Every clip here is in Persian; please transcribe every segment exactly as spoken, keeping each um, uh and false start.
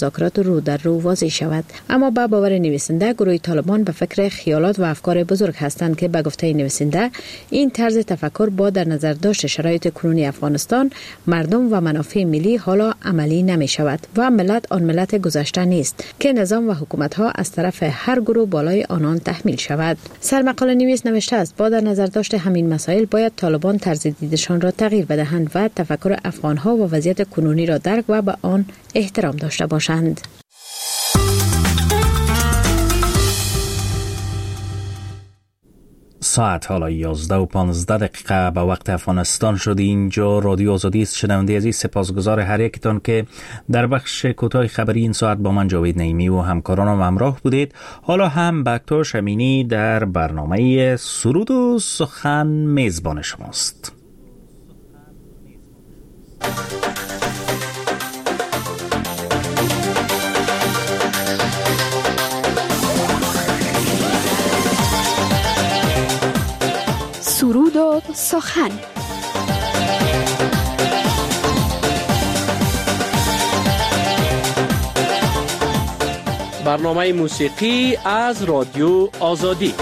مذاکرات رو در رو واضح شود. اما با باور نویسنده گروه طالبان به فکر خیالات و افکار بزرگ هستند که به گفته نویسنده این طرز تفکر با در نظر داشت شرایط کنونی افغانستان، مردم و منافع ملی حالا عملی نمی شود و ملت آن ملت گذشته نیست که نظام و حکومت ها از طرف هر گروه بالای آنان تحمیل شود. سرمقاله نویس نوشته است با در نظر داشت همین مسائل باید طالبان طرز دیدشان را تغییر بدهند و تفکر افغان ها و وضعیت کنونی را درک و به آن احترام داشته باشند. ساعت حالا یازده و پانزده دقیقه به وقت افغانستان شد. اینجا رادیو آزادی است. شنونده عزیز، سپاسگزار هر یکتان که در بخش کوتاه خبری این ساعت با من جاوید نعیمی و همکارانم همراه بودید. حالا هم بکتاش امینی در برنامه سرود و سخن میزبان شماست. سرود و سخن. برنامه موسیقی از رادیو آزادی.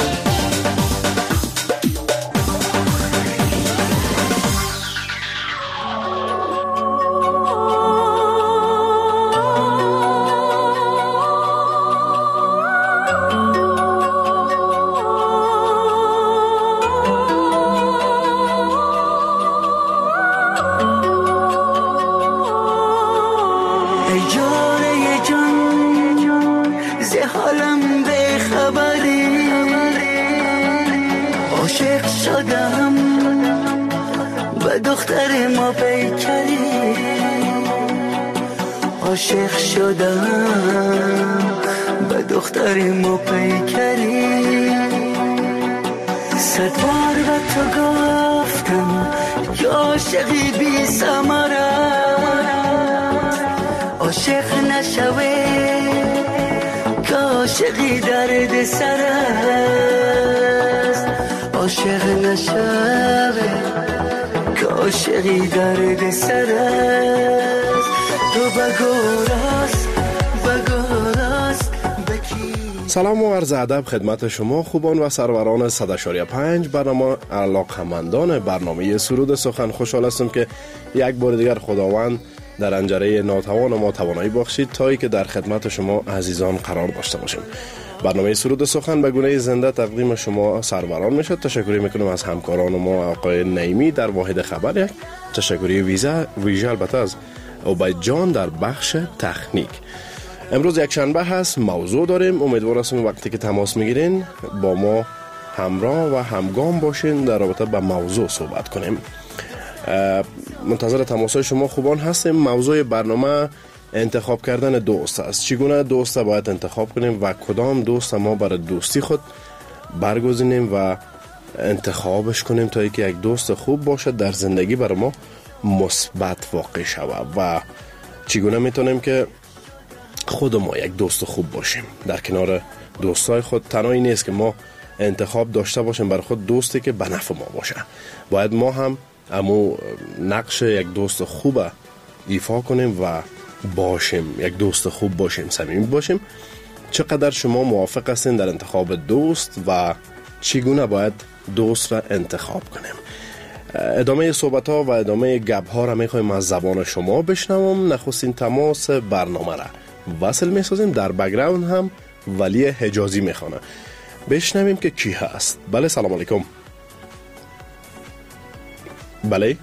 عاشق شدم به دختر ما پیکری، صد بار به تو گفتم که عاشقی بی ثمره، عاشق نشوی که عاشقی درد سر است، عاشق نشوی که عاشقی درد سر است. سلام و عرض ادب خدمت شما خوبان و سروران صد و پنج برنامه علاقمندان برنامه سرود سخن. خوشحال هستم که یک بار دیگر خداوند در انجره ناتوان ما توانایی بخشید تا که در خدمت شما عزیزان قرار داشته باشیم. برنامه سرود سخن به گونه زنده تقدیم شما سروران میشد. تشکری میکنم از همکاران ما آقای نعیمی در واحد خبر، یک تشکری ویژه ویژه البته از عبید جان در بخش تکنیک. امروز یک شنبه هست، موضوع داریم. امیدوار هستم وقتی که تماس میگیرین با ما همراه و همگام باشین در رابطه با موضوع صحبت کنیم. منتظر تماسای شما خوبان هستیم. موضوع برنامه انتخاب کردن دوست است. چگونه دوست باید انتخاب کنیم و کدام دوست ما برای دوستی خود برگزینیم و انتخابش کنیم تا اینکه یک دوست خوب باشد در زندگی برای ما مثبت واقع شود و چگونه میتونیم که خود ما یک دوست خوب باشیم در کنار دوستای خود. تنهایی نیست که ما انتخاب داشته باشیم برای خود دوستی که به نفع ما باشه، باید ما هم امو نقش یک دوست خوب ایفا کنیم و باشیم، یک دوست خوب باشیم، صمیمی باشیم. چقدر شما موافق هستین در انتخاب دوست و چگونه باید دوست را انتخاب کنیم؟ ادامه صحبت ها و ادامه گپ ها را میخوایم از زبان شما بشنوم. نخستین تماس برنامه را وصل میسازیم. در بک‌گراند هم ولی حجازی میخوانه. بشنویم که کی هست. بله، سلام علیکم. بله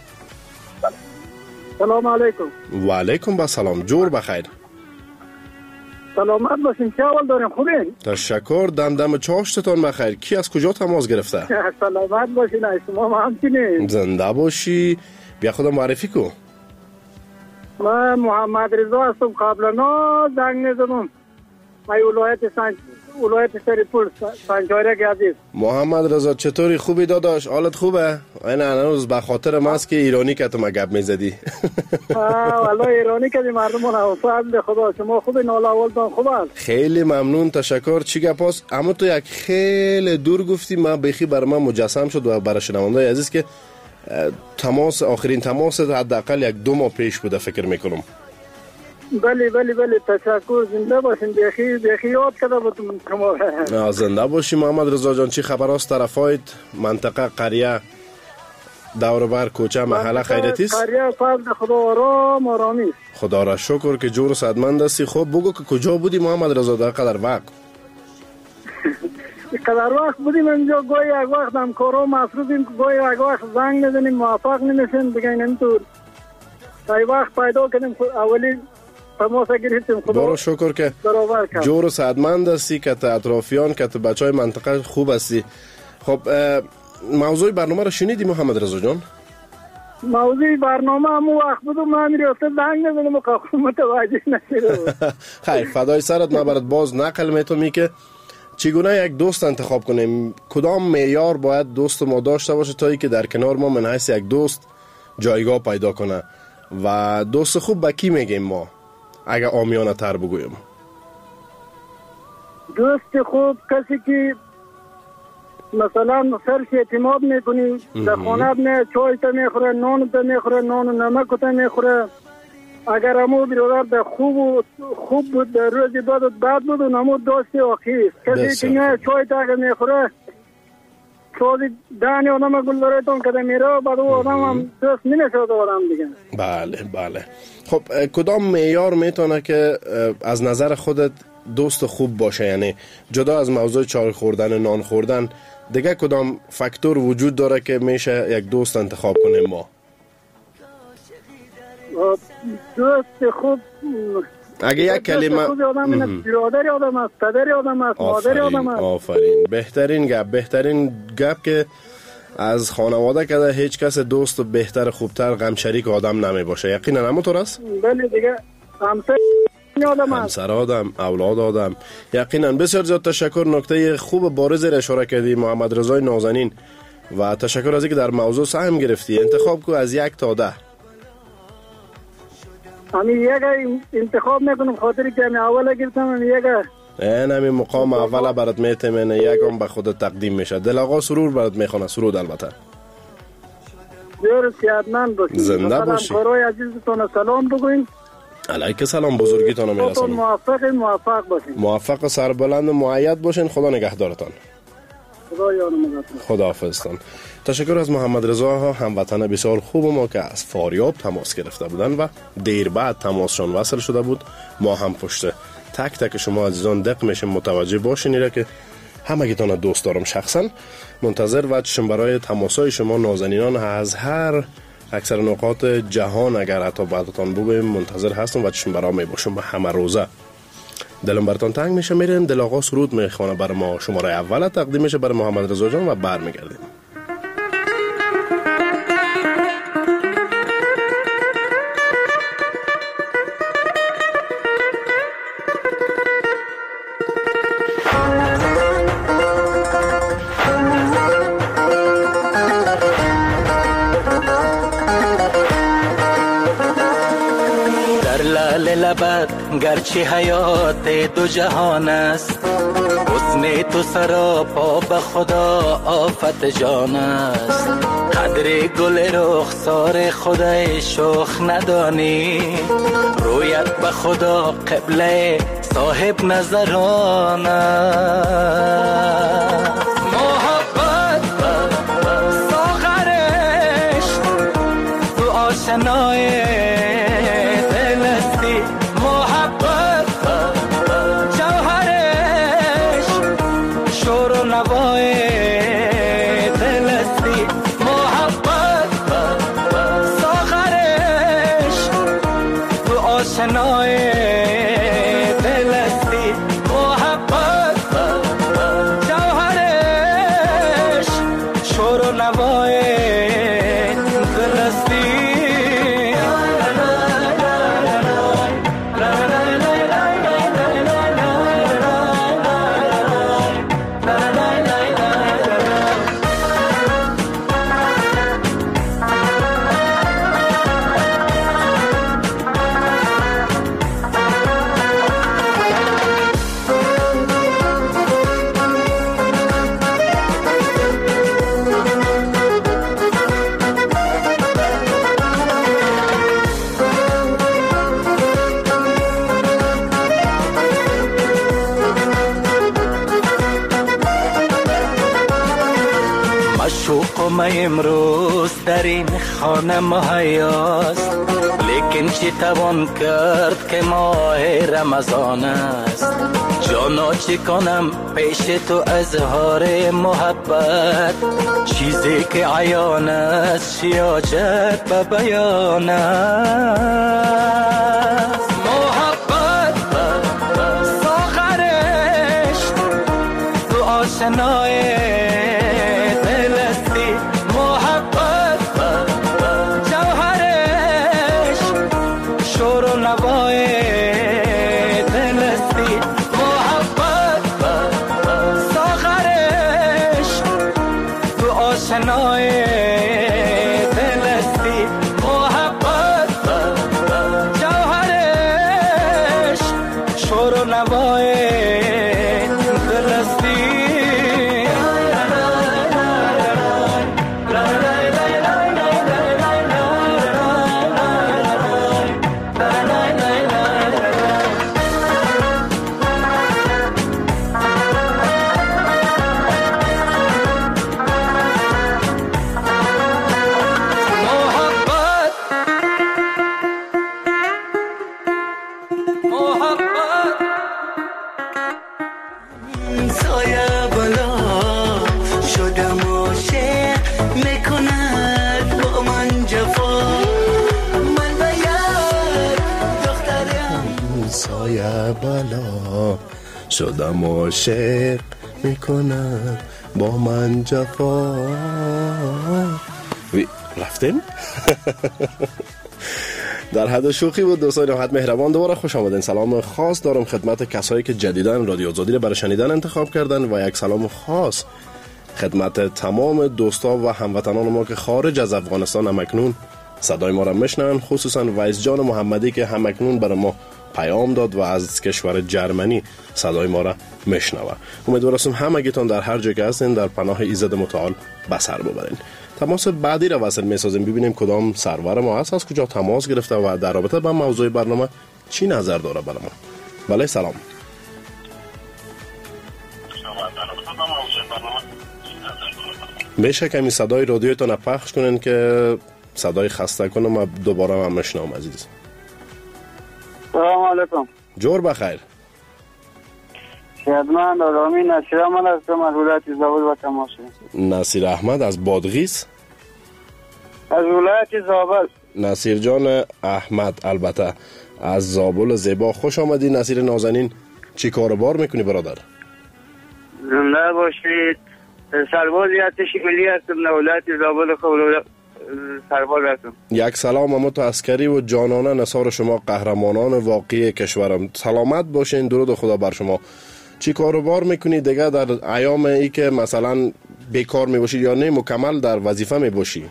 سلام علیکم. و علیکم با سلام. جور بخیر. سلامت باشین. چه حال دارین؟ خوبین؟ تشکر. دم دم چاشتتان بخیر. کی از کجا تماس گرفته؟ سلامت باشین. شما ما همچنین. زنده باشی. بیا خودم معرفی کو. من محمد رضا هستم. قبلا زنگ نزدم. من ولایت سنج ولایت سریپور سنجارک عزیز. محمد رضا چطوری؟ خوبی داداش؟ حالت خوبه؟ این هنوز به خاطر ماست که ایرانی که تو ما گپ میزدی. آه والله ایرانی که مردمون حوصله به خدا. شما خوبی؟ ناله اولتون خوب است؟ خیلی ممنون، تشکر. چی گپاست؟ اما تو یک خیلی دور گفتی، ما بخی بر من مجسم شد و برای شنوندای عزیز که تماس آخرین تماس حداقل یک دو ماه پیش بوده فکر میکنم. بله بله بله تشکر. زنده باشین. بیخی بیخی یاد کرده بودم شما. زنده باشی محمد رضا جان. چی خبر است طرفایت منطقه قریه دور بر کوچه محله خیرتی است؟ قریه فضل خدا آرام آرامی است. خدا را شکر که جور و صحتمند هستی. خب بگو که کجا بودی محمد رضا در قدر وقت؟ قدر وقت بودیم اینجا. گاهی یک وقت هم کارا مصروفیم، گاهی یک وقت زنگ میزنیم موفق نمیشیم دیگه. اینطور یک وقت پیدا کردیم اولی تماس گرفتیم. خدا برو شکر که جور و صحتمند هستی، که اطرافیان که بچهای منطقه خوب هستی. خب موضوع برنامه رو شنیدی محمد رضا جان؟ موضوع برنامه همون وقت بود من میرفته زنگ نزنم و که متوجه نشده. خیر فدای سرت. من برات باز نقل میتونم که چگونه یک دوست انتخاب کنیم، کدام معیار باید دوست ما داشته باشه تا ای که در کنار ما من حیث یک دوست جایگاه پیدا کنه. و دوست خوب به کی میگیم ما اگه عامیانه تر بگویم؟ دوست خوب کسی که مثلا سرش اعتماد میکنی، در خانه نه چای تا میخوره، نان تا میخوره، نان و نمک تا میخوره. اگر همو برادر در خوب و خوب بود در روز بعد و بعد بود و نمو دوست واقعی است. کسی که نه چای تا اگر میخوره چوزی دانی آدم گل داره تون کده میره بعد او آدم هم دوست نمیشود آدم دیگه. بله بله. خب کدام معیار میتونه که از نظر خودت دوست خوب باشه؟ یعنی جدا از موضوع چای خوردن نان خوردن دیگه کدام فاکتور وجود داره که میشه یک دوست انتخاب کنیم ما؟ دوست خوب اگه یک کلمه برادر آدم است، پدر آدم است، مادر آدم است. آفرین. بهترین گپ بهترین گپ که از خانواده که هیچ کس دوست بهتر خوبتر غم شریک آدم نمی باشه. یقینا همونطور است؟ بله دیگه. همسر آدم است، همسر آدم، اولاد آدم. یقینا. بسیار زیاد تشکر. نکته خوب بارز را اشاره کردی محمد رضای نازنین و تشکر از اینکه در موضوع سهم گرفتی. انتخاب کو از یک تا ده. همین یک انتخاب میکنم خاطری که همین اول گرفتم. همین یک این همین مقام اول برات میتمنه یکم به خودت تقدیم میشه. دل آقا سرور برات میخونه. سرود البته. بسیار صحتمند باشید. زنده باشید. همکارای عزیزتون سلام بگوین. علیک سلام. بزرگیتون میرسونم. موفق موفق باشین. موفق و سربلند و مؤید باشین. خدا نگهدارتان. خدا یار مدد. خداحافظتان. تشکر از محمد رضا هموطن بسیار خوب ما که از فاریاب تماس گرفته بودن و دیر بعد تماسشون وصل شده بود. ما هم پشت تک تک شما عزیزان دق میشیم متوجه باشین ایره که همگیتان دوست دارم. شخصا منتظر وجهشم برای تماسای شما نازنینان از هر اکثر نقاط جهان. اگر حتی بعدتان بگویم منتظر هستم وجهشم برای می باشم به همه روزه. دلم براتون تنگ میشه. میریم دل آقا سرود میخونه برای ما. شماره اول تقدیم میشه برای محمد رضا جان و برمیگردیم. گرچه حیات دو جهان است، حسن تو سراپا به خدا آفت جان است. قدر گل رخسار خدای شوخ ندانی، رویت به خدا قبله صاحب نظران است. محبت ساغرش تو آشنای شنای دلستی محبت جوهره لقمه امروز در این خانه مهیاست، لیکن چی توان کرد که ماه رمضان است. جانا چی کنم پیش تو اظهار محبت، چیزی که عیان است شیاجت به بیان است. محبت ساغرش تو آشنای دل استی، محبت جوهرش شور و نوای دل استی، محبت ساغرش تو آشنای دل استی، محبت جوهرش شور و نوای دل استی. سایه بالا شدم عاشق میکند با من جفا، من باید دخترم. سایه بالا شدم عاشق میکند با من جفا. وی رفتیم؟ در حد شوخی بود دوستان نهایت مهربان. دوباره خوش آمدین. سلام خاص دارم خدمت کسایی که جدیداً رادیو آزادی رو برای شنیدن انتخاب کردن و یک سلام خاص خدمت تمام دوستا و هموطنان ما که خارج از افغانستان همکنون صدای ما را میشنون، خصوصا ویس جان محمدی که همکنون برای ما پیام داد و از کشور جرمنی صدای ما را میشنوه. امیدوارم همگیتون در هر جا که هستین در پناه ایزد متعال بسر ببرین. تماس بعدی را وصل می‌سازیم ببینیم کدام سرور ما هست، از کجا تماس گرفته و در رابطه با موضوع برنامه چی نظر داره برای ما. بله سلام. میشه کمی صدای رادیوتون پخش کنین که صدای خسته کنم و دوباره هم مشنوم عزیز. سلام علیکم. جور بخیر. خدمت آرامی نصیر احمد هستم از ولایت زابل و تماس. نصیر احمد از بادغیس. از ولایت زابل. نصیر جان احمد البته از زابل زیبا. خوش آمدی نصیر نازنین. چی کاروبار میکنی برادر؟ زنده باشید. سرباز ارتش ملی هستم در ولایت زابل. خب سرباز هستم. یک سلام اما تو عسکری و جانانه نثار شما قهرمانان واقعی کشورم. سلامت باشین. درود خدا بر شما. چی کاروبار میکنی دیگه در ایام ای که مثلا بیکار میباشی یا نه مکمل در وظیفه میباشی؟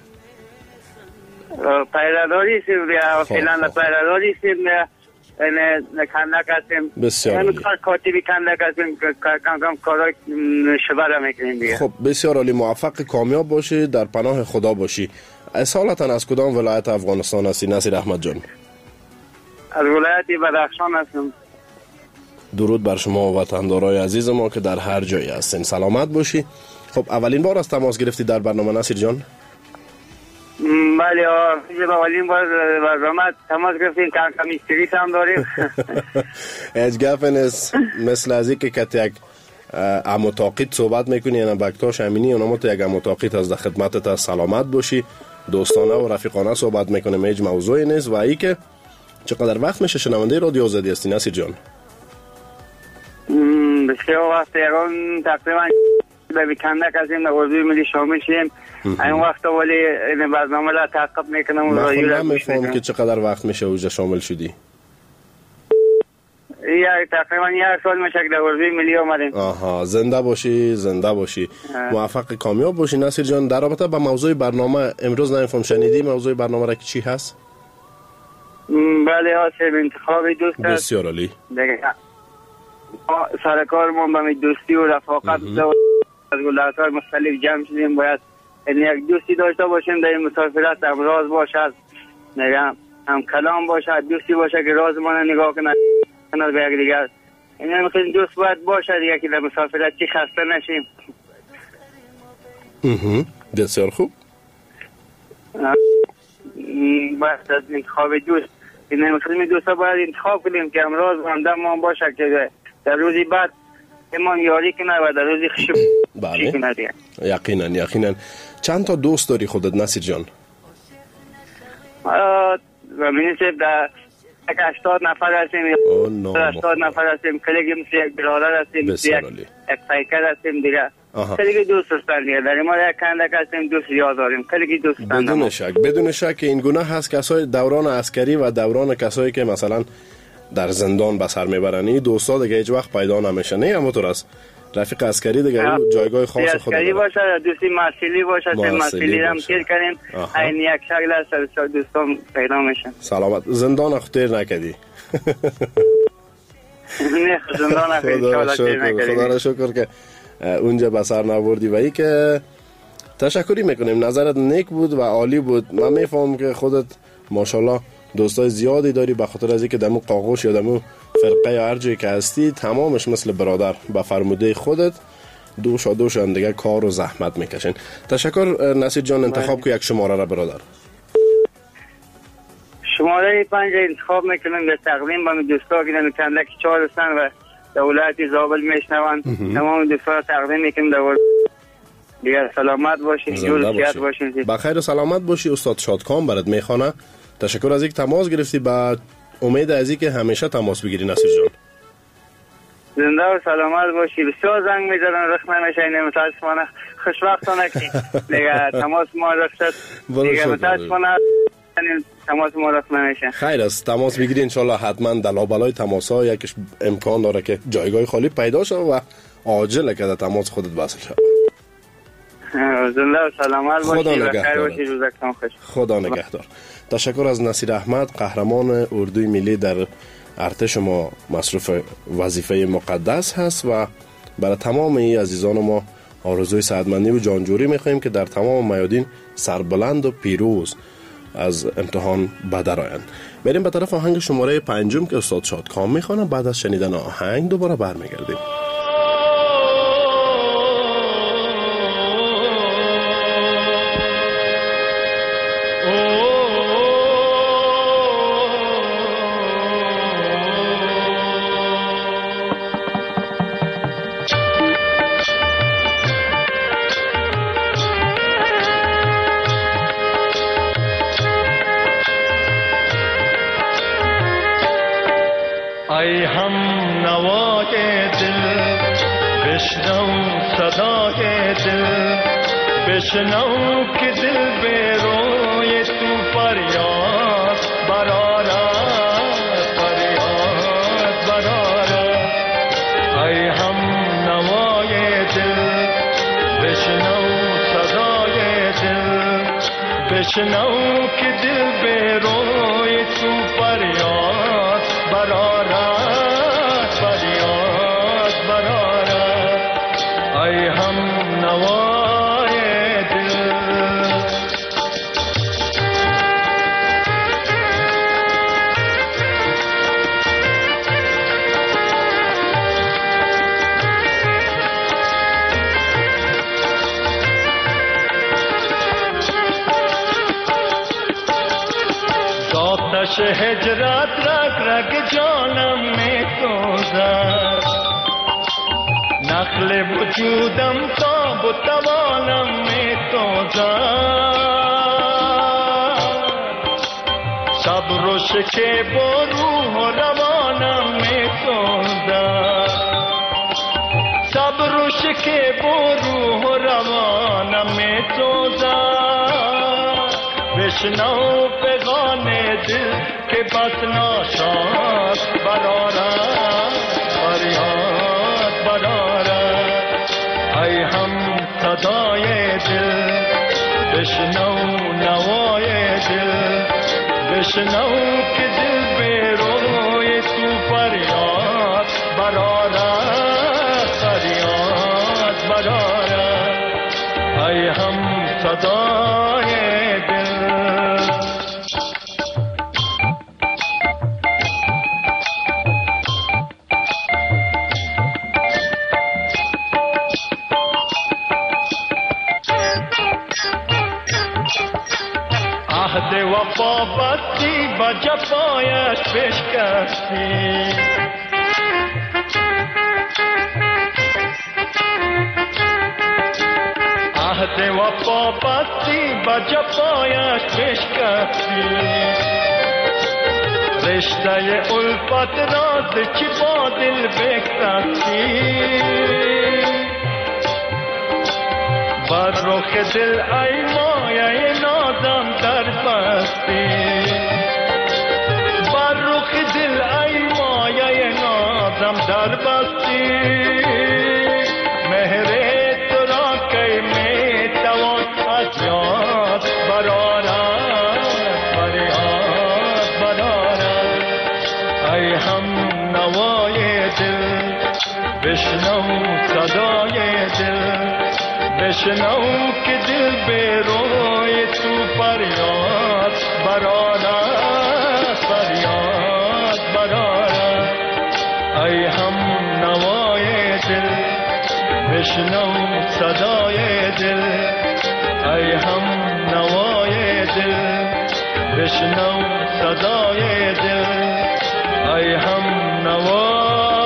پیراداری سیم یا فعلا پیراداری سیم نه کندک هستیم. بسیار عالی. کاتبی کندک هستیم کم کم کارای شبره میکنیم دیگه. خب بسیار عالی. موفق کامیاب باشی، در پناه خدا باشی. اصالتا از کدام ولایت افغانستان هستی نصیر احمد جان؟ از ولایت بدخشان هستم. درود بر شما و وطندارای عزیز ما که در هر جایی هستین. سلامت باشی. خب اولین بار از تماس گرفتی در برنامه نصیر جان؟ بله اولین بار برنامه تماس گرفتیم. کم کم استریس هم داریم. هیچ گپ نیست. مثل از اینکه که یک اموتاقیت صحبت میکنی یعنی بکتاش امینی اونم تو یک اموتاقیت از خدمتت سلامت باشی. دوستانه و رفیقانه صحبت میکنیم. هیچ موضوعی نیست. و ای که چقدر وقت میشه شنونده رادیو آزادی هستی نصیر جان؟ بسیار وقت یکان تقریبا به بیکندک از این نوازوی ملی شامل شدیم. این وقت ولی این برنامه را تعقیب میکنم. من خود نمیفهم که چقدر وقت میشه اوجه شامل شدی؟ یا تقریبا یک سال میشه که نوازوی ملی آمدیم. آها زنده باشی زنده باشی. موفق کامیاب باشی نصیر جان. در رابطه با موضوع برنامه امروز نمیفهم شنیدی موضوع برنامه را که چی هست؟ بله حاصل انتخاب دوست است. بسیار عالی. سرکارمون به دوستی و رفاقت از ولایت‌های مختلف جمع شدیم. باید یک دوستی داشته باشیم در این مسافرت. هم راز باشد نگم هم کلام باشد. دوستی باشد که رازمان نگاه کنه کنه به یک دیگر. این همین دوست باید باشد دیگه که در مسافرت چی خسته نشیم. بسیار خوب. باید از انتخاب دوست این مسلمی دوستا باید انتخاب کنیم که امروز همدم ما باشه که در روزی بعد ایمان یاری کنه و در روزی خشب بله یقینا یقینا. چند تا دوست داری خودت نصیر جان؟ و منیسه در یک هشتاد نفر هستیم هشتاد نفر هستیم کلیگی مثل یک برادر هستیم یک پیکر هستیم دیگه کلیگی دوست هستن دیگه در ما یک کندک هستیم دوست زیاد داریم کلیگی دوست هستن. بدون شک بدون شک این گونه هست کسای دوران عسکری و دوران کسایی که مثلا در زندان به سر میبرن این دوستا دیگه هیچ وقت پیدا نمیشه. نه همونطور است رفیق عسکری دیگه جایگاه خاص خود داره. عسکری باشه دوستی محصلی باشه محصلی هم تیر کنیم این یک شکل است دوستان پیدا میشن. سلامت زندان خطیر نکدی؟ نه زندان خطیر خدا را شکر که اونجا به سر نبردی و ای که تشکری میکنیم. نظرت نیک بود و عالی بود. من میفهمم که خودت ماشاءالله دوستای زیادی داری به خاطر از اینکه دمو قاقوش یا دمو فرقه یا هر جایی که هستی تمامش مثل برادر به فرموده خودت دوش و دوش هم دیگه کار و زحمت میکشین. تشکر نصیر جان. انتخاب که یک شماره را برادر. شماره پنج انتخاب میکنم به تقدیم به دوستا که در کندک چهار هستن و دولت زابل میشنون تمام دوستا را تقدیم میکنم در دیگه سلامت باشین جور صحت باشین بخیر و سلامت باشی. استاد شادکام برات میخوانه. تشکر از اینکه تماس گرفتی. با امید از اینکه همیشه تماس بگیری نصیر جان. زنده و سلامت باشی. بسیار زنگ میزدن رخ نمیشه اینه متاسفانه خوشبختانه که دیگه تماس ما رخصت دیگه متاسفانه تماس ما رخ نمیشه. خیر است تماس بگیری انشالله حتما دلابلای تماس ها یکیش امکان داره که جایگاه خالی پیدا شه و عاجله که تماس خودت وصل شه. زنده و سلامت باشی. خدا نگهدار. روزتون خوش. خدا نگهدار. تشکر از نصیر احمد قهرمان اردوی ملی در ارتش ما مصروف وظیفه مقدس هست و برای تمام این عزیزان ما آرزوی سعادتمندی و جانجوری می‌خوایم که در تمام میادین سربلند و پیروز از امتحان بدرآیند. بریم به طرف آهنگ شماره پنجم که استاد شادکام میخوانه. بعد از شنیدن آهنگ دوباره برمیگردیم. ای هم نوای دل بشنو صدای دل بشنو که دل به روی تو فریاد برآرد فریاد برآرد. ای هم نوای دل بشنو صدای دل بشنو که دل به روی تو فریاد برآرد فریاد برآرد. ای هم نوای دل آتش هجرت رگ رگ جانم می سوزد نخل وجودم تاب و توانم می سوزد صبر و شکیب و روح و روانم می سوزد صبر و شکیب و روح و روانم می سوزد. بشنو پیغام دل که بس ناشاد برآرد فریاد برآرد. ای هم صدای دل بشنو نوای دل بشنو که دل به روی تو فریاد برآرد فریاد برآرد. ای هم صدای پا بستی با جفایش بشکستی عهد وفا بستی با جفایش بشکستی رشته الفت راز چی با دل بکسستی بر رخ دل ای مایه نازم در بستی بر رخ دل ای مایه نازم در بستی مهر تو را که می توان از یاد برارد فریاد برارد ای هم نوای دل بشنو صدای دل بشنو که دل به روی تو فریاد برارد فریاد برارد ای هم نوای دل بشنو صدای دل ای هم نوای دل بشنو صدای دل ای هم نوای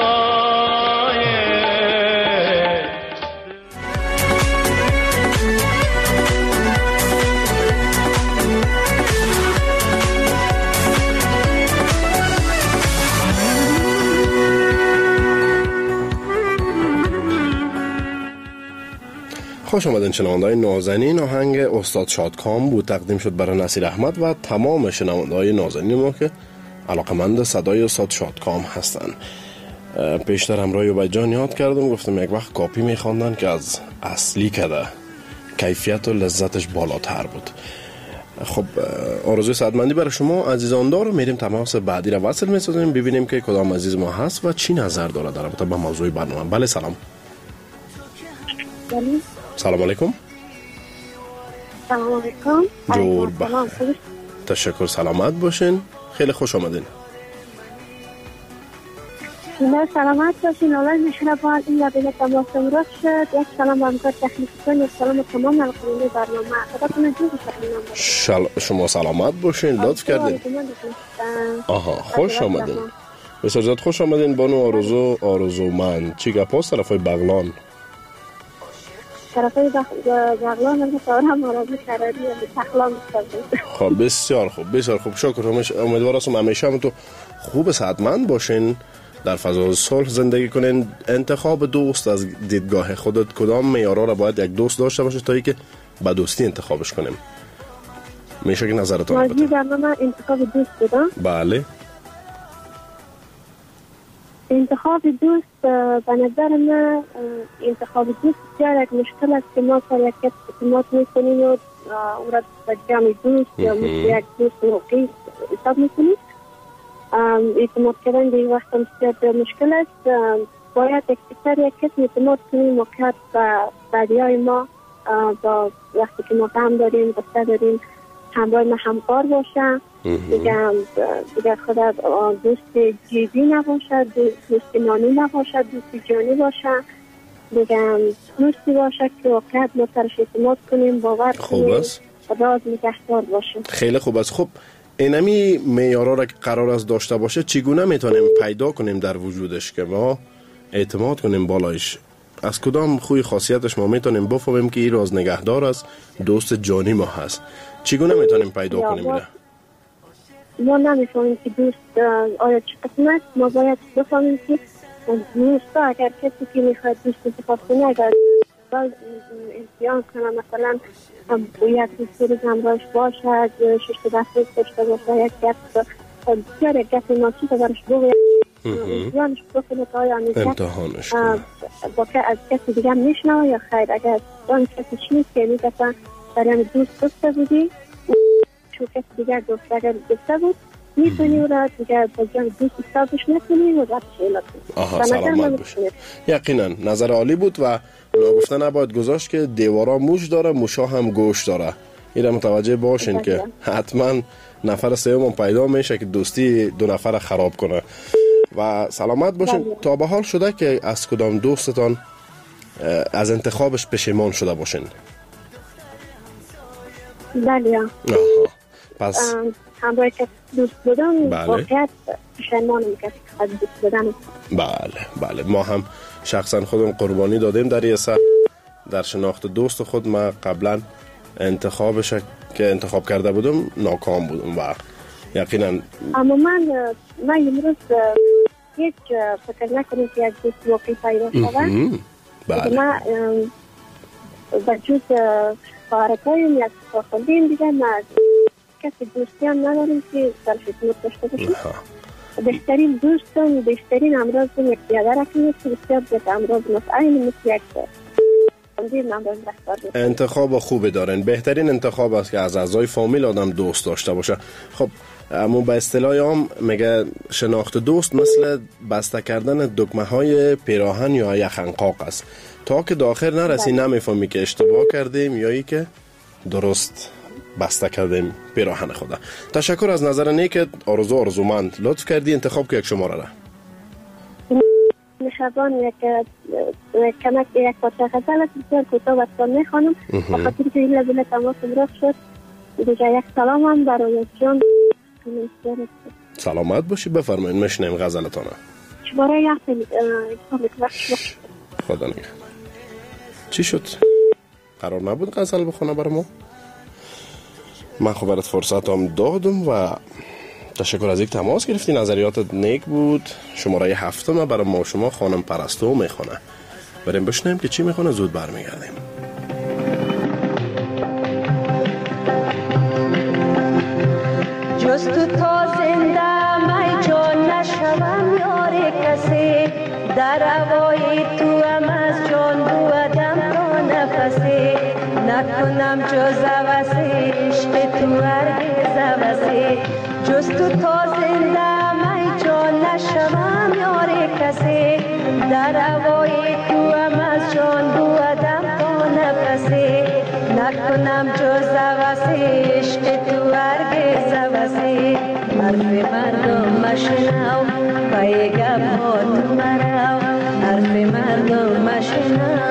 خوش آمدین شنونده‌های نازنین. آهنگ استاد شادکام بود، تقدیم شد برای نصیر احمد و تمام شنونده‌های نازنین ما که علاقمند صدای استاد شادکام هستن. پیشتر همراه عبید جان یاد کردم، گفتم یک وقت کاپی میخواندن که از اصلی کده کیفیت و لذتش بالاتر بود. خب آرزوی سعادتمندی برای شما عزیزان دارم. میریم تماس بعدی را وصل میسازیم، ببینیم که کدام عزیز ما هست و چی نظر داره در رابطه با موضوع برنامه. بله سلام. بله سلام علیکم. سلام علیکم. جور بخیر. تشکر، سلامت باشین. خیلی خوش آمدین. نه سلامت باشین. الله مهربان. این لبه تماس امروز شد. یک سلام به همکار تکنیکیتون، یک سلام به تمام ناظرین برنامه. خداتون جور بخیر. شل... شما سلامت باشین. لطف کردین. آها خوش آمدین. بسیار زیاد خوش آمدین. بانو آرزو آرزو من چی گپاست طرفای بغلان؟ طرفای بغلان هم تارم آرزو کراری تخلان بسید. خب بسیار خوب بسیار خوب. شکر. امیدوار هستم همیشه هم تو خوب صحتمند باشین، در فضای صلح زندگی کنین. انتخاب دوست از دیدگاه خودت کدام معیارا را باید یک دوست داشته باشه تا اینکه با دوستی انتخابش کنیم؟ میشه که نظرتون بده. در من انتخاب دوست بدم. بله. انتخاب دوست به نظر من انتخاب دوست بسیار یک مشکل است که ما سر یک کس اعتماد میکنیم و او را به جمع دوست یا مثل یک دوست موقعی حساب میکنیم. اعتماد کردن به این وقت بسیار مشکل است. باید اکثر یک کس اعتماد کنیم موقعیت و بعدی های ما با وقتی که ما غم داریم غصه داریم همراه ما همکار باشن. دیگه دیگه خدا دوست جیبی نباشد، دوست نانی نباشد، دوست جانی باشد. دیگه دوستی باشد که واقعیت ما سرش اعتماد کنیم، باور کنیم، راز نگهدار باشیم. خیلی خوب است. خب اینمی معیارا را که قرار است داشته باشه چگونه میتونیم پیدا کنیم در وجودش که ما اعتماد کنیم بالایش؟ از کدام خوی خاصیتش ما میتونیم بفهمیم که این راز نگهدار است، دوست جانی ما هست؟ چگونه میتونیم پیدا کنیم اینه؟ ما نمیفهمیم که دوست آیا چه قسم است. ما باید بفهمیم که دوست اگر کسی که میخواد دوست انتخاب کنه اگر امتحان کنه مثلا باید دوست همراهش باشد، شش دفعه داشته باشه، یک گپ بسیار یک گپ ناچیز برش بگوید امتحانش بکنه تا آیا امتحانش کنه با که از کسی دیگه میشنوه یا خیر. اگر دان کسی چیست که میگفتن برای دوست دوسته بودی چون کسی دیگر دوست اگر دوسته بود میتونی او را دیگر با جان دوست حسابش نکنی و رفت شیلت کنی. آها سلامت باشی. یقینا نظر عالی بود و ناگفته نباید گذاشت که دیوارا موش داره موشا هم گوش داره. این را متوجه باشین که حتما نفر سوم پیدا میشه که دوستی دو نفر خراب کنه. و سلامت باشین. تا به حال شده که از کدام دوستتان از انتخابش پشیمان شده باشین؟ بله. آها. پس همراه کسی دوست بودم واقعیت پشیمانم که خود دوست بودم. بله بله ما هم شخصا خودم قربانی دادیم در یه سر در شناخت دوست خود. ما قبلا انتخابش که انتخاب کرده بودم ناکام بودم و یقینا اما من من امروز هیچ فکر نکنم که یک دوست واقعی پیدا شود. بله من بجز خواهرکایم یک خواهردیم دیگه ما کسی دوستی هم نداریم که در خدمت داشته باشیم. بهترین دوستم بهترین امراضم یک بیادر اکنیم که بسیار بیت امراض این مثل یک انتخاب خوبی دارن. بهترین انتخاب است که از اعضای فامیل آدم دوست داشته باشه. خب اما به اصطلاح عام میگه شناخت دوست مثل بسته کردن دکمه های پیراهن یا یک خنقاق است. تا که داخل نرسی نمیفهمی که اشتباه کردیم یا ای که درست بسته کردیم پیراهن خدا. تشکر از نظر نیکت آرزو آرزومند. لطف کردی انتخاب که یک شماره را مهربان یک کمک یک پارچه غزل است بسیار کوتاه و سال میخوانم بخاطر که این لبیل تماس امراض شد. دیگه یک سلام هم برای جان. سلامت باشی. بفرمایید میشنیم غزلتانه. شماره یک خدا نگهدار. چی شد؟ قرار نبود غزل بخونه برای ما؟ من خب برات فرصت هم دادم و تشکر از یک تماس گرفتی. نظریاتت نیک بود. شماره هفتم برای ما شما خانم پرستو میخونه. بریم بشنیم که چی میخونه. زود برمیگردیم. جز تو تا زنده می جان نشوم یار کسی در هوای تو هم از جان بودم تا نفسی نکنم جز عوضی عشق تو هرگز عوضی جز تو تا زنده می جان نشوم یار کسی در هوای تو هم از جان بودم تا نفسی نکنم جز عوضی عشق تو هرگز عوضی حرف مردم مشنو پای گپ ها تو مرو حرف مردم مشنو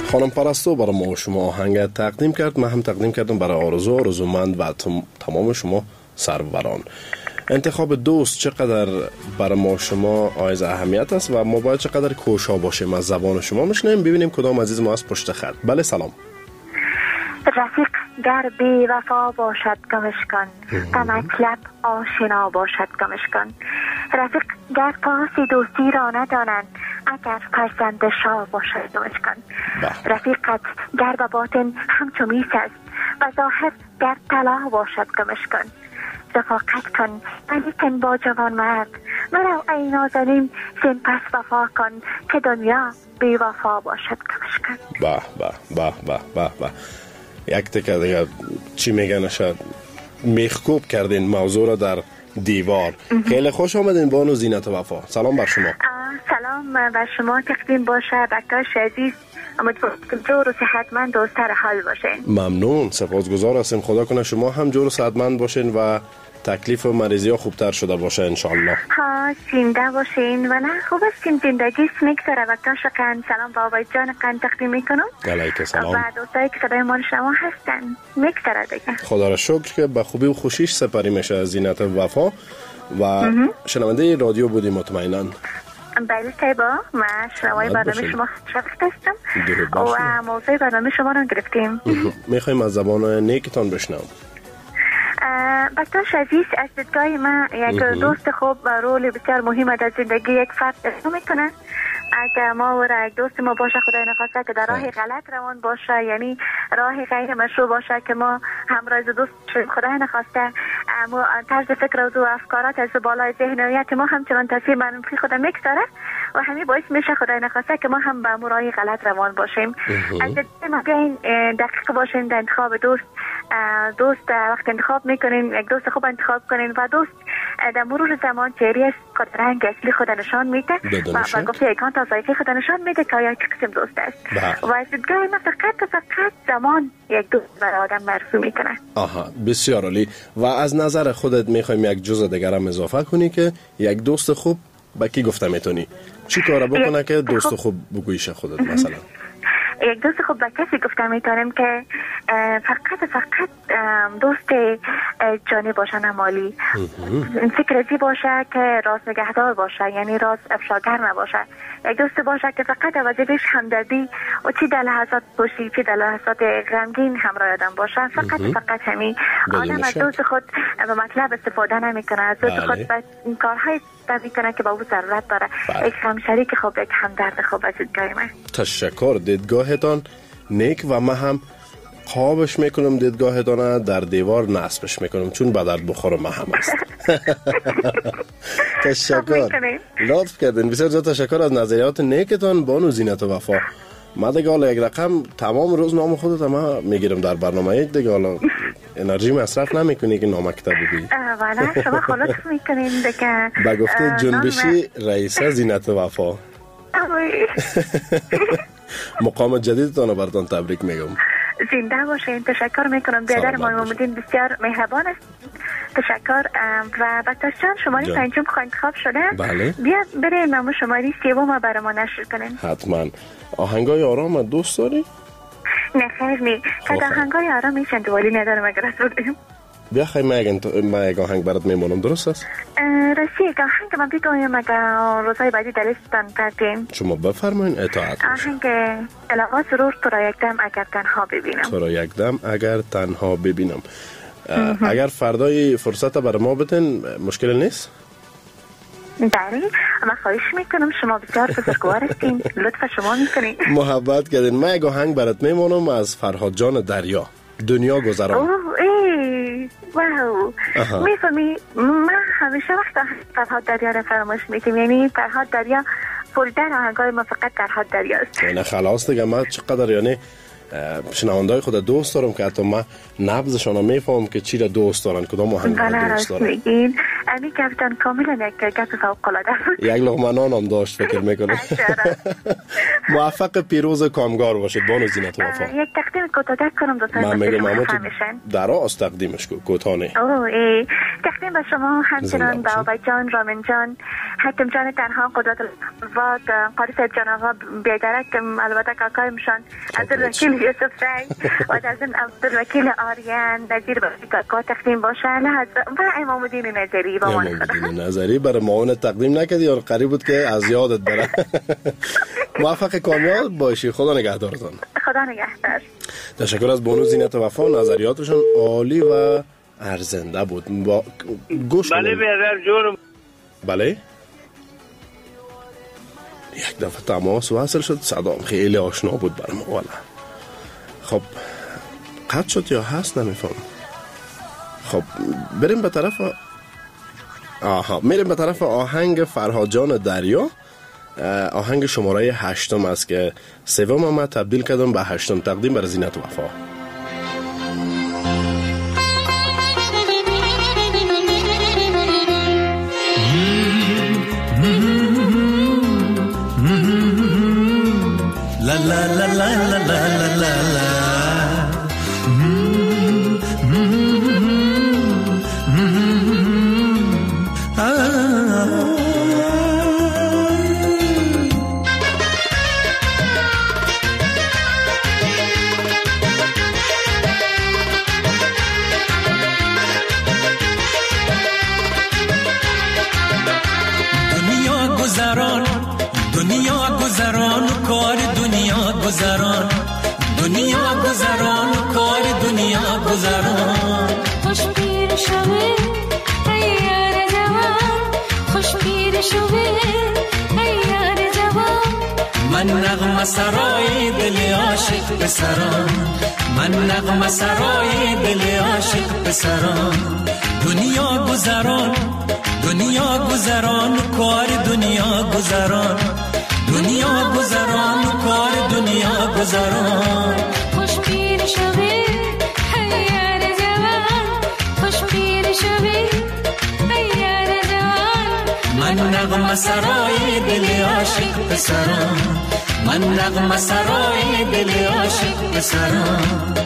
خانم پرستو برای ما و شما آهنگ تقدیم کرد. من هم تقدیم کردم برای آرزو، آرزومند و تمام شما سروران. انتخاب دوست چقدر برای ما شما آیز اهمیت است و ما باید چقدر کوشا باشیم از زبان شما میشنیم. ببینیم کدام عزیز ما از پشت خط. بله سلام. رفیق گر بی وفا باشد گمش کن، غمک لب آشنا باشد گمش کن. رفیق گر پاس دوستی را ندانند، اگر فرزند شاه باشد گمش کن. رفیقت گر به باطن همچو میس است و ظاهر گر طلا باشد گمش کن. رفاقت کن ولیکن با جوان مرد، مرو ای نازنین زین پس وفا کن، که دنیا بی وفا باشد گمش کن. به به به به به به. یک تکه دیگه چی میگن شد میخکوب کردین موضوع را در دیوار. خیلی خوش آمدین بانو زینت وفا. سلام بر شما. سلام بر شما تقدیم باشه بکاش عزیز. امیدوارم جور و صحتمند و سر حال باشین. ممنون، سپاسگزار هستیم. خدا کنه شما هم جور و صحتمند باشین و تکلیف و مریضی ها خوبتر شده باشه انشالله. ها زنده باشین و نه خوب استیم زندگی میگذره و کاشقن. سلام بابای جان قن تقدیم میکنم. علیک سلام. و دوستایی که صدای ما شما هستن میگذره دیگه. خدا را شکر که به خوبی و خوشیش سپری میشه از زینت وفا و شنونده رادیو بودی مطمئنا. بله طیبا، من شنوای برنامه شما شفت هستم و موضوع برنامه شما رو گرفتیم. میخوایم از زبان نیکتان بشنوم. بکتاش عزیز، از دیدگاه من یک دوست خوب و رول بسیار مهم در زندگی یک فرد اجرا میکنه. اگر ما و یک دوست ما باشه خدای نخواسته که در راه غلط روان باشه، یعنی راه غیر مشروع باشه که ما همراه دوست شدیم، خدای نخواسته اما طرز فکر و افکارات از بالای ذهنیت ما همچنان تاثیر منفی خود میگذاره و همین باعث میشه خدای نخواسته که ما هم به راه غلط روان باشیم. از ما بیاین دقیق باشین در انتخاب دوست. دوست وقت انتخاب میکنین یک دوست خوب انتخاب کنین و دوست در مرور زمان چهره از رنگ اصلی خود نشان میده و با گفته یکان تا ذایقه خود نشان میده که یک قسم دوست است. و از دیدگاه من فقط فقط زمان یک دوست برای آدم مرسوم میکنه. آها بسیار عالی. و از نظر خودت میخوایم یک جزء دیگر هم اضافه کنی که یک دوست خوب با کی گفته میتونی؟ چی کار بکنه که دوست خوب بگویش خودت مثلا؟ یک دوست خوب به کسی گفتم میتونم که فقط فقط دوست جانی باشه نه مالی. فکر ازی باشه که راز نگهدار باشه، یعنی راز افشاگر نباشه. یک دوست باشه که فقط وظیفه‌اش همدردی و چی در لحظات خوشی چی در لحظات غمگین همراه آدم باشه. فقط فقط همین. آدم از دوست خود به مطلب استفاده نمیکنه، از دوست خود به کارهای استفاده میکنه که با او ضرورت داره. یک همشریک خوب، یک همدرد خوب از دیدگاه من. تشکر. دیدگاهتان نیک و من هم خوابش میکنم دیدگاهتان در دیوار نصبش میکنم چون به درد بخور من هم است. تشکر، لطف کردین. بسیار زیاد تشکر از نظریات نیکتان بانو زینت و وفا. من دیگه حالا یک رقم تمام روز نام خودت هم میگیرم در برنامه یک دیگه حالا انرژی مصرف نمیکنی که نامکتب بگی. والا شما خلاص میکنین دیگه. با گفته جنبشی رئیسه زینت و وفا. مقام جدیدتان رو براتون تبریک میگم. زنده باشین. تشکر میکنم. بیادر محمدین بسیار مهربان است. تشکر. و بکتاش جان شماره پنجم انتخاب شده. بله. بیا بریم نامو شماره سوم برای ما نشر کنین. حتما. آهنگای آرام دوست داری؟ نه خیر نی. که آهنگای آرام میشن دوالی ندارم اگر از بودیم. بیا خیلی من یک آهنگ برات میمونم. درست است؟ راستی یک آهنگ من بگویم اگر روزهای بعدی در لیستان کردیم. شما بفرمایین اطاعت آهنگ الاغا سرور تو را یک دم اگر تنها ببینم. تو را یک دم اگر تنها ببینم. اگر فردای فرصت برای ما بدین مشکل نیست؟ بله، من خواهش میکنم. شما بسیار بزرگوار هستین. لطف شما میکنین. محبت کردین. من یک آهنگ برات میمونم از فرهاد جان دریا، دنیا گذران. اوه ای واو. میفهمی من همیشه وقت فرهاد دریا رو فراموش میکنم. یعنی فرهاد دریا فولدر آهنگای ما فقط فرهاد دریا است. نه خلاص دیگه. من چقدر یعنی شنوندای خود دوست دارم که حتی من نبضشان رو میفهم که چی را دوست دارن، کدام آهنگ را دوست دارن. امی کپتان کاملا یک گپ فوق العاده بود. یک لقمه نان هم داشت فکر میکنه. موفق پیروز کامگار باشید بانو زینت وفا. یک تقدیم کوتاه کنم دوستان. من میگم اما تو دراز تقدیمش کو کوتاه. اوه تقدیم به شما همچنان بابا جان، رامین جان، حکم جان تنها، قدرت الواد، قاری سید جان آقا بیدرک، البته کاکایمشان عبدالوکیل یوسف رای و از این عبدالوکیل آریان نظیر با تقدیم باشه و امام الدین نظری با من. امام الدین نظری برای معاونت تقدیم نکردی یا قریب بود که از یادت بره. موفق کامیاب باشی، خدا نگهدارتان. خدا نگهدار. تشکر از بانو زینت وفا، نظریاتشون عالی و ارزنده بود. با گوش بله بیادر جورم. بله یک دفعه تماس وصل شد، صدام خیلی آشنا بود برام والا. خب قطع شد یا هست نمیفهم. خب بریم به طرف آها میریم به طرف آهنگ فرهاد جان دریا. آهنگ شماره هشتم است که سوم ما تبدیل کردم به هشتم، تقدیم بر زینت وفا. La la la la la la la la la. دنیا گذران کار دنیا گذران، دنیا گذران کار دنیا گذران. خوش پیر شوه ای یار جوان، خوش پیر شوه ای یار جوان. من نغمه سرای دل عاشق پسران، من نغمه سرای دل عاشق پسران. دنیا گذران، دنیا گذران کار دنیا گذران، دنیا گذران کار دنیا گذران. خوش پیر شوی ای یار جوان، خوش پیر شوی ای یار جوان. من نغمه سرای دل عاشق پسران، من نغمه سرای دل عاشق پسران.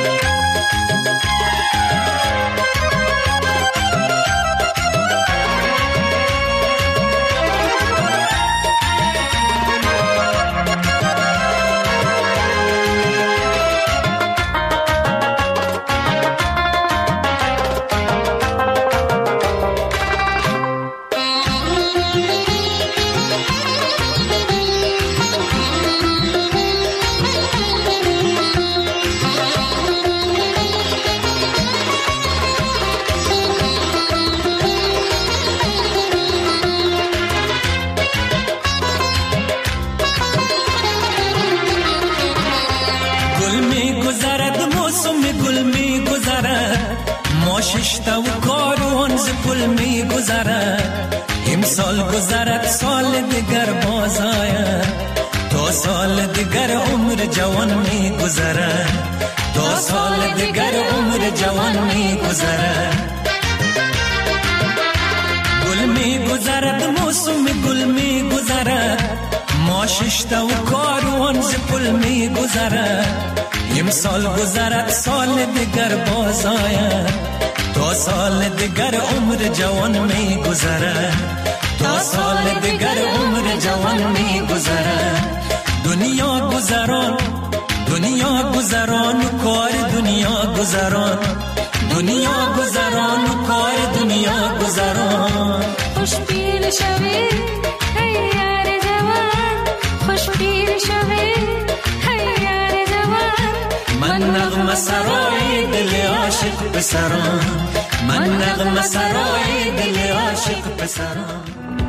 ششتا و کاروان ز پل می گذرد، امسال گذرد سال دیگر باز آید، تا سال دیگر عمر جوان می گذرد، تا سال دیگر عمر جوان می گذرد. گل می گذرد موسم گل می گذرد، ما ششتا و کاروان ز پل می گذرد، امسال گذرد سال دیگر باز آید، تا سال دیگر عمر جوان می گذرد، تا سال دیگر عمر جوان می گذرد. دنیا گذران، دنیا گذران کار دنیا گذران، دنیا گذران کار دنیا گذران. خوش پیر شوی ای یار جوان، خوش پیر شوی ای یار جوان. من نغمه سرای دل عاشق پسران، من نغمه سرای دل عاشق پسران.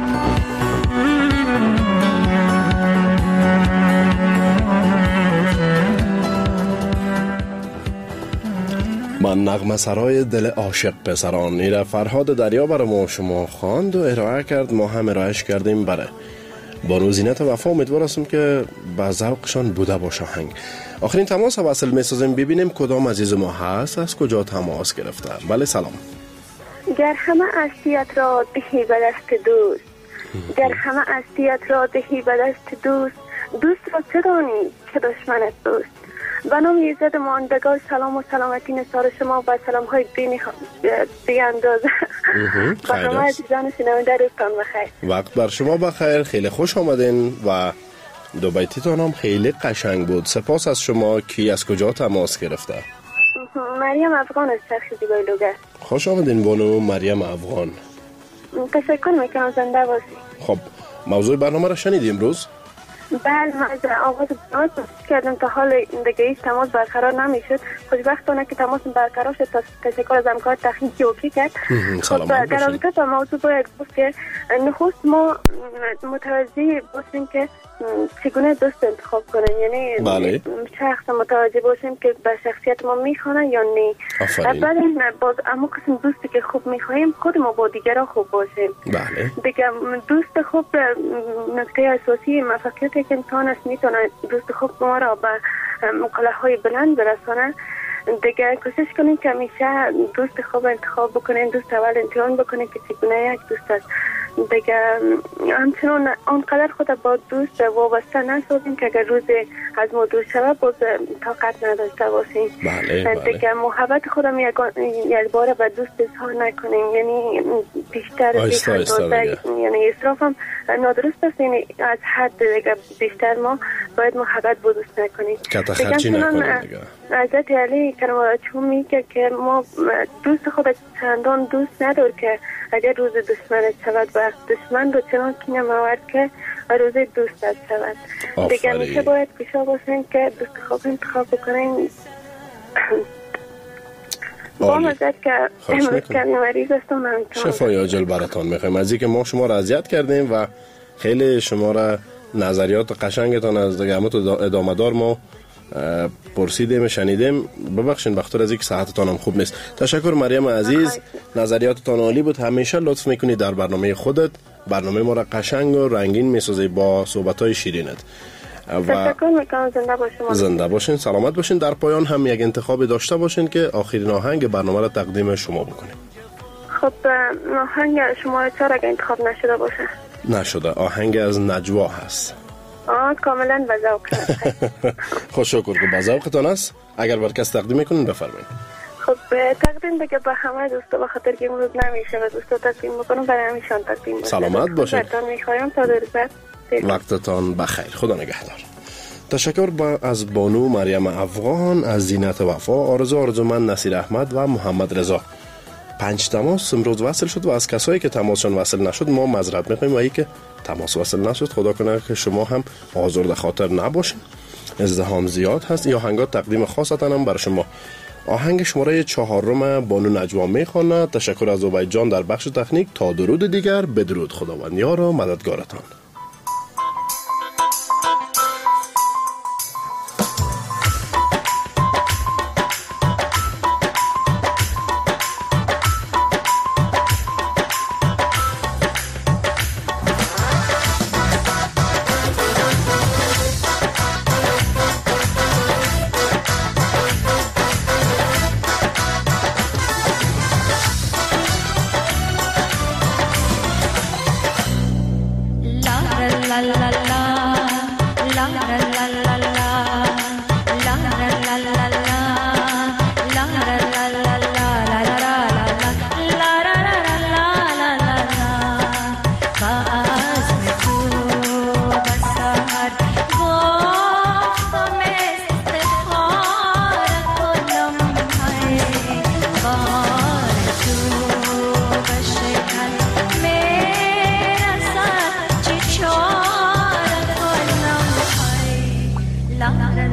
من نغمه سرای دل عاشق پسران، ایره فرهاد دریا برای ما شما خواند و ارائه کرد، ما هم ارائهش کردیم برای بانو زینت وفا امیدوار هستم که به ذوقشان بوده باشه آهنگ. آخرین تماس وصل می‌سازیم ببینیم کدام عزیز ما هست، از کجا تماس گرفته. بله سلام. گر همه استیت را دهی به دست دوست، گر همه استیت را دهی به دست دوست، دوست را چه دانی که دشمنت دوست. به نام ایزد ماندگار سلام و سلامتی نثار شما و سلام های بی بی اندازه. برنامه عزیزان شنونده روزتان بخیر. وقت بر شما بخیر، خیلی خوش آمدین و دو بیتیتان هم خیلی قشنگ بود. سپاس از شما. کی از کجا تماس گرفته؟ مریم افغان از چرخ زیبای لوگر. خوش آمدین بانو مریم افغان. تشکر میکنم، زنده باشی. خب موضوع برنامه را شنیدی امروز؟ بله، من از آغاز برنامه کوشش کردم تا حال دیگه هیچ تماس برقرار نمیشد. خوشبختانه که تماس برقرار شد. تشکر از همکار تکنیکی اوکی کرد. سلامت باشین. در رابطه با موضوع باید گفت که نخست ما متوجه باشیم که چگونه دوست انتخاب کنیم، یعنی بله. شخص متوجه باشیم که به شخصیت ما میخوانه یا نه. بعد باز اما قسم دوستی که خوب میخواهیم خود ما با دیگران خوب باشیم. بله. دیگه دوست خوب نکته اساسی موفقیت که امتحان است، میتونه دوست خوب ما را به مقاله های بلند برسانه. دیگه کوشش کنیم که همیشه دوست خوب انتخاب بکنیم، دوست اول امتحان بکنیم که چگونه یک دوست است. دیگه همچنان آنقدر خود با دوست وابسته نسازیم که اگر روز از ما دور شود باز طاقت نداشته باشیم. بله بله. دیگه محبت خودم یک بار به دوست اظهار نکنیم، یعنی بیشتر آیسته آیسته یعنی اسراف هم نادرست است. یعنی از حد دیگه بیشتر ما باید محبت با دوست نکنیم. کتا خرچی نکنیم دیگه. حضرت علی کرم الله چون میگه که ما دوست خود چندان دوست ندار که اگر روز دشمنت شود و دشمن رو چنان کینه مورد که روز دوستت شود. دیگه میشه باید کشا باشین که دوست خوب انتخاب بکنین. با مزد که امروز که مریض هستم شفای عاجل براتان میخوایم. از اینکه ما شما را اذیت کردیم و خیلی شما را نظریات قشنگتان از دیگه ادامه دار ما پرسیدیم شنیدیم. ببخشید بخاطر از اینکه صحتتان هم خوب نیست. تشکر مریم عزیز، نظریاتتان عالی بود. همیشه لطف میکنی در برنامه خودت برنامه ما را قشنگ و رنگین میسازی با صحبت‌های شیرینت. و تشکر میکنم. زنده باشین. زنده باشین، سلامت باشین. در پایان هم یک انتخابی داشته باشین که آخرین آهنگ برنامه را تقدیم شما بکنیم. خب آهنگ شما چرا اگه انتخاب نشده باشه؟ نشده، آهنگ از نجوا هست. آه کاملا به ذوق. خوش شکر که به ذوقتان است. اگر بر کس تقدیم میکنین بفرمایید. خب تقدیم دیگه به همه دوستا، به خاطر که امروز نمیشه و دوستا تقدیم میکنم برای همیشان تقدیم میکنم. سلامت باشین. براتون میخوایم تا در بعد. وقتتان بخیر. خدا نگهدار. تشکر با از بانو مریم افغان، از زینت وفا، آرزو آرزومند نصیر احمد و محمد رضا. پنج تماس امروز وصل شد و از کسایی که تماسشون وصل نشد ما معذرت میخوایم و ای که تماس وصل نشد خدا کنه که شما هم آزرده خاطر نباشین. ازدحام زیاد هست. یا آهنگات تقدیم خاصتن هم برای شما. آهنگ شماره چهارم بانو نجوا میخواند. تشکر از عبید جان در بخش تکنیک. تا درود دیگر بدرود خداوند یار و مددگارتان. La